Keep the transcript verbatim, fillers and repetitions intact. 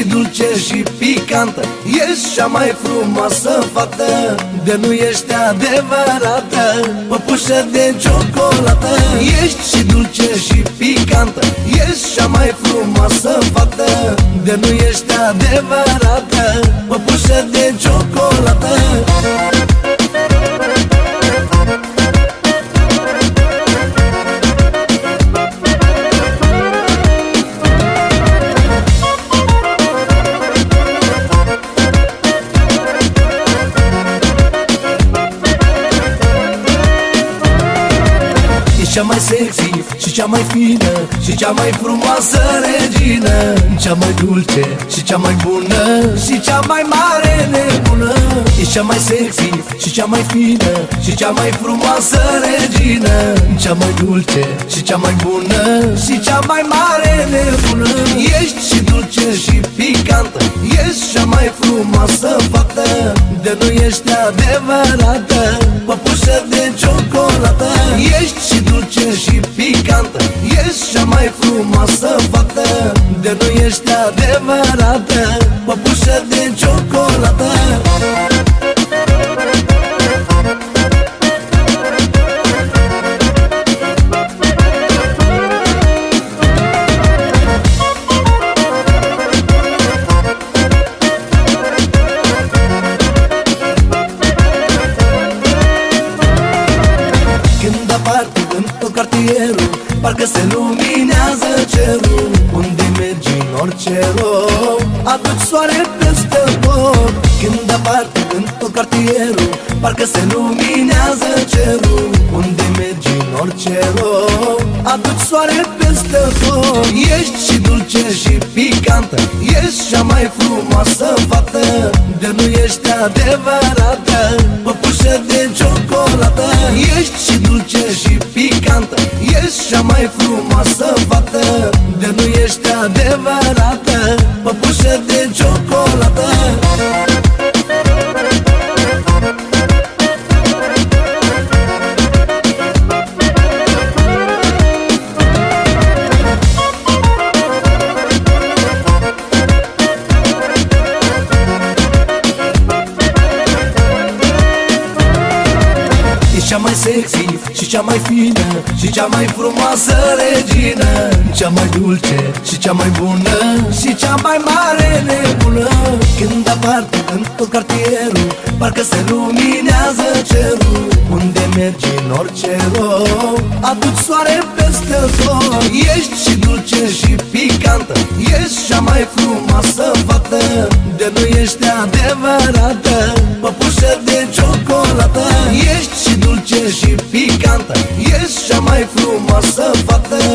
și dulce și picantă, ești cea mai frumoasă fată, de nu ești adevărată, păpușă de ciocolată. Ești și dulce și picantă, ești cea mai frumoasă fată, de nu ești adevărată, păpușă de ciocolată. Cea mai sexy și cea mai fină și cea mai frumoasă regină, cea mai dulce și cea mai bună și cea mai mare nebună. Ești cea mai sexy și cea mai fină și cea mai frumoasă regină, cea mai dulce și cea mai bună și cea mai mare nebună. Ești și dulce și picantă, ești cea mai frumoasă fată, de nu ești adevărată, păpușă de ciocolată. Ești și dulce și picantă, ești cea mai frumoasă fată, de nu ești adevărată, păpușă de ciocolată. Când apar în tot cartierul, parcă se luminează cerul. Unde mergi în orice loc, aduci soare peste tot. Când apar în tot cartierul, parcă se luminează cerul. Unde mergi în orice loc, aduci soare peste tot. Ești și dulce și picantă, ești cea mai frumoasă fată, de nu ești adevărată, păpușă de ciocolată. Ești și dulce și picantă, ești cea mai frumoasă fată, de nu ești adevărată, păpușă de ciocolată. Cea mai sexy și cea mai fină și cea mai frumoasă regină, cea mai dulce și cea mai bună și cea mai mare nebună. Când apar în tot cartierul, parcă se luminează cerul. Unde mergi în orice loc, aduci soare peste tot. Ești și dulce și picantă, ești cea mai frumoasă fată, de nu ești adevărată, păpușă de ciocolată. Ești și dulce și picantă, ești cea mai frumoasă fată,